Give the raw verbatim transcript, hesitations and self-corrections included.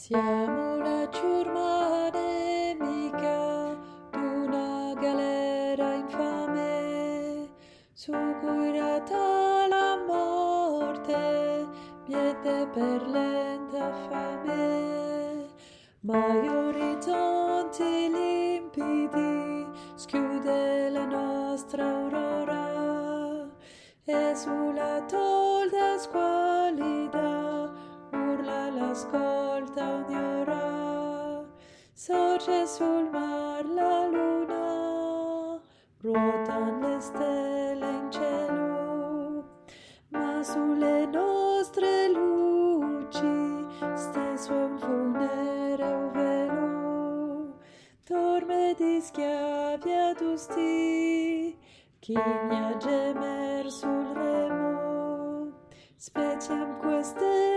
Siamo la ciurma nemica d'una galera infame, su cui rata la morte, miete per lenta fame. Ma gli orizzonti limpidi schiude la nostra aurora, e sulla tolda squallida urla l'ascolta ogni ora. Sorge sul mar la luna, ruotan le stelle in cielo, ma sulle nostre luci steso un funereo velo. Dorme di schiavi adusti, chigna gemer sul remo, speciam queste